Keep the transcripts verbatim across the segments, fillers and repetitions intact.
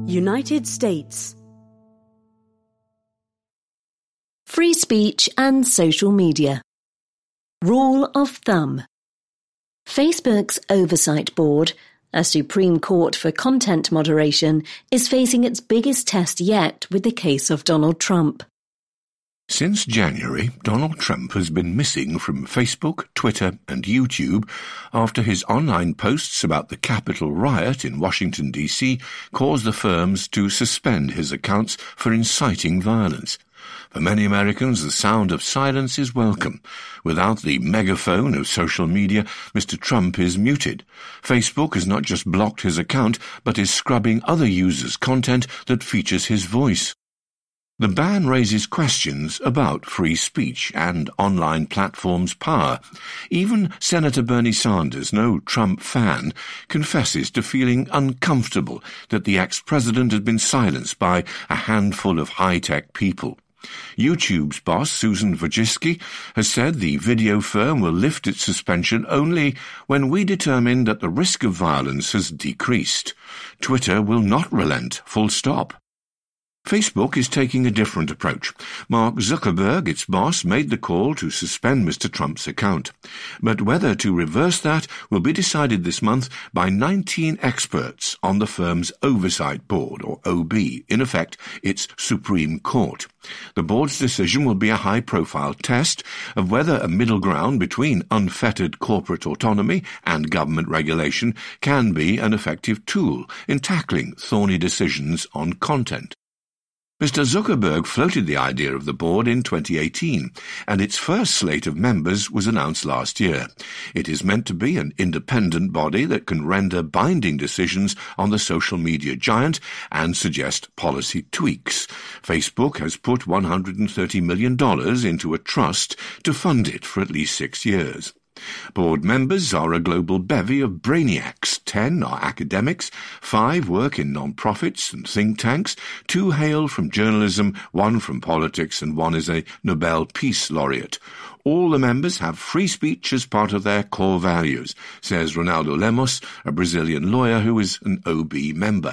United States. Free speech and social media. Rule of thumb. Facebook's Oversight Board, a Supreme Court for content moderation, is facing its biggest test yet with the case of Donald Trump. Since January, Donald Trump has been missing from Facebook, Twitter and YouTube after his online posts about the Capitol riot in Washington, D C caused the firms to suspend his accounts for inciting violence. For many Americans, the sound of silence is welcome. Without the megaphone of social media, Mister Trump is muted. Facebook has not just blocked his account, but is scrubbing other users' content that features his voice. The ban raises questions about free speech and online platforms' power. Even Senator Bernie Sanders, no Trump fan, confesses to feeling uncomfortable that the ex-president has been silenced by a handful of high-tech people. YouTube's boss, Susan Wojcicki, has said the video firm will lift its suspension only when we determine that the risk of violence has decreased. Twitter will not relent, full stop. Facebook is taking a different approach. Mark Zuckerberg, its boss, made the call to suspend Mister Trump's account. But whether to reverse that will be decided this month by nineteen experts on the firm's Oversight Board, or O B, in effect, its Supreme Court. The board's decision will be a high-profile test of whether a middle ground between unfettered corporate autonomy and government regulation can be an effective tool in tackling thorny decisions on content. Mister Zuckerberg floated the idea of the board in twenty eighteen, and its first slate of members was announced last year. It is meant to be an independent body that can render binding decisions on the social media giant and suggest policy tweaks. Facebook has put one hundred thirty million dollars into a trust to fund it for at least six years. Board members are a global bevy of brainiacs. Ten are academics, five work in non-profits and think tanks, two hail from journalism, one from politics, and one is a Nobel Peace Laureate. All the members have free speech as part of their core values, says Ronaldo Lemos, a Brazilian lawyer who is an O B member.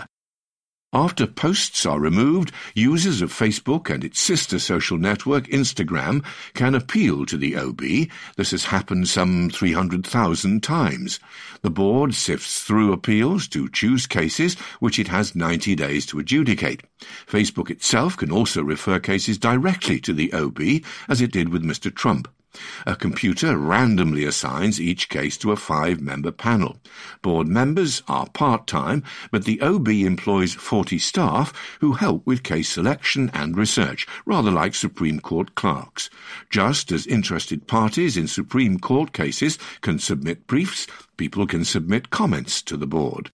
After posts are removed, users of Facebook and its sister social network, Instagram, can appeal to the O B. This has happened some three hundred thousand times. The board sifts through appeals to choose cases which it has ninety days to adjudicate. Facebook itself can also refer cases directly to the O B, as it did with Mister Trump. A computer randomly assigns each case to a five-member panel. Board members are part-time, but the O B employs forty staff who help with case selection and research, rather like Supreme Court clerks. Just as interested parties in Supreme Court cases can submit briefs, people can submit comments to the board.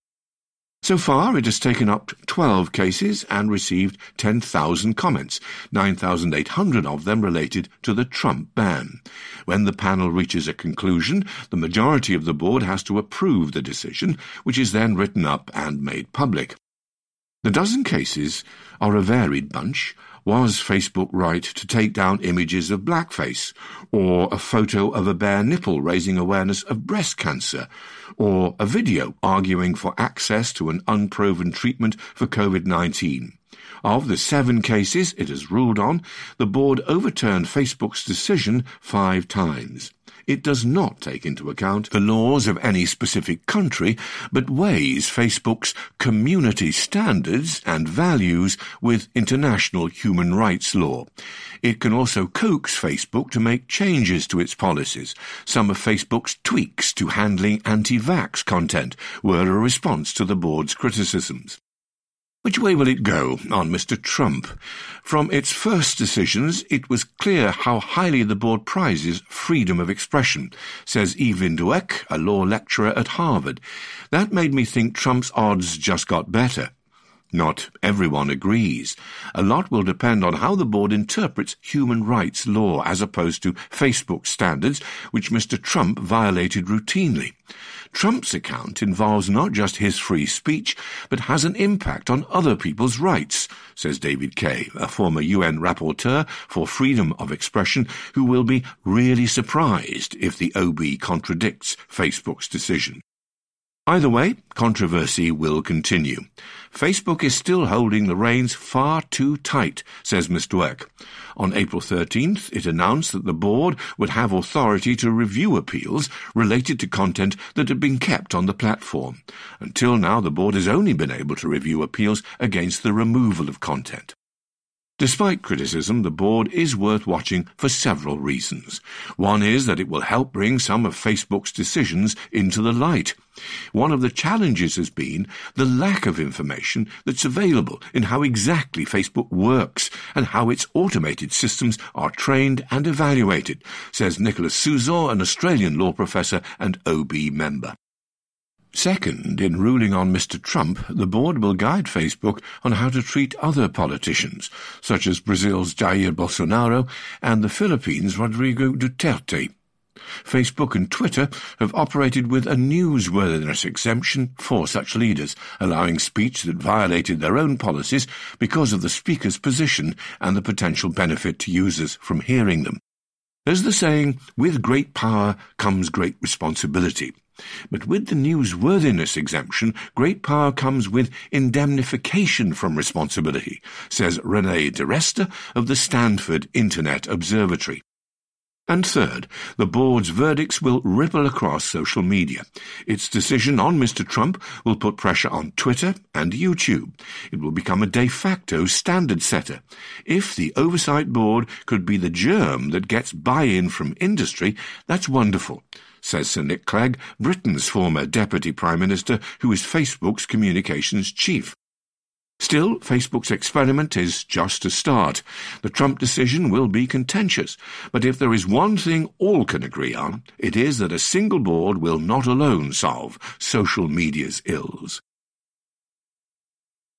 So far, it has taken up twelve cases and received ten thousand comments, nine thousand eight hundred of them related to the Trump ban. When the panel reaches a conclusion, the majority of the board has to approve the decision, which is then written up and made public. The dozen cases are a varied bunch. Was Facebook right to take down images of blackface, or a photo of a bare nipple raising awareness of breast cancer, or a video arguing for access to an unproven treatment for COVID nineteen? Of the seven cases it has ruled on, the board overturned Facebook's decision five times. It does not take into account the laws of any specific country, but weighs Facebook's community standards and values with international human rights law. It can also coax Facebook to make changes to its policies. Some of Facebook's tweaks to handling anti-vax content were a response to the board's criticisms. Which way will it go on Mister Trump? From its first decisions, it was clear how highly the board prizes freedom of expression, says Evelyn Douek, a law lecturer at Harvard. That made me think Trump's odds just got better. Not everyone agrees. A lot will depend on how the board interprets human rights law as opposed to Facebook standards, which Mister Trump violated routinely. Trump's account involves not just his free speech, but has an impact on other people's rights, says David Kaye, a former U N rapporteur for freedom of expression, who will be really surprised if the O B contradicts Facebook's decision. Either way, controversy will continue. Facebook is still holding the reins far too tight, says Miz Dweck. On April thirteenth, it announced that the board would have authority to review appeals related to content that had been kept on the platform. Until now, the board has only been able to review appeals against the removal of content. Despite criticism, the board is worth watching for several reasons. One is that it will help bring some of Facebook's decisions into the light. One of the challenges has been the lack of information that's available in how exactly Facebook works and how its automated systems are trained and evaluated, says Nicholas Suzor, an Australian law professor and O B member. Second, in ruling on Mister Trump, the board will guide Facebook on how to treat other politicians, such as Brazil's Jair Bolsonaro and the Philippines' Rodrigo Duterte. Facebook and Twitter have operated with a newsworthiness exemption for such leaders, allowing speech that violated their own policies because of the speaker's position and the potential benefit to users from hearing them. There's the saying, with great power comes great responsibility. But with the newsworthiness exemption, great power comes with indemnification from responsibility, says Renee DeResta of the Stanford Internet Observatory. And third, the board's verdicts will ripple across social media. Its decision on Mister Trump will put pressure on Twitter and YouTube. It will become a de facto standard setter. If the oversight board could be the germ that gets buy-in from industry, that's wonderful, says Sir Nick Clegg, Britain's former Deputy Prime Minister, who is Facebook's communications chief. Still, Facebook's experiment is just a start. The Trump decision will be contentious, but if there is one thing all can agree on, it is that a single board will not alone solve social media's ills.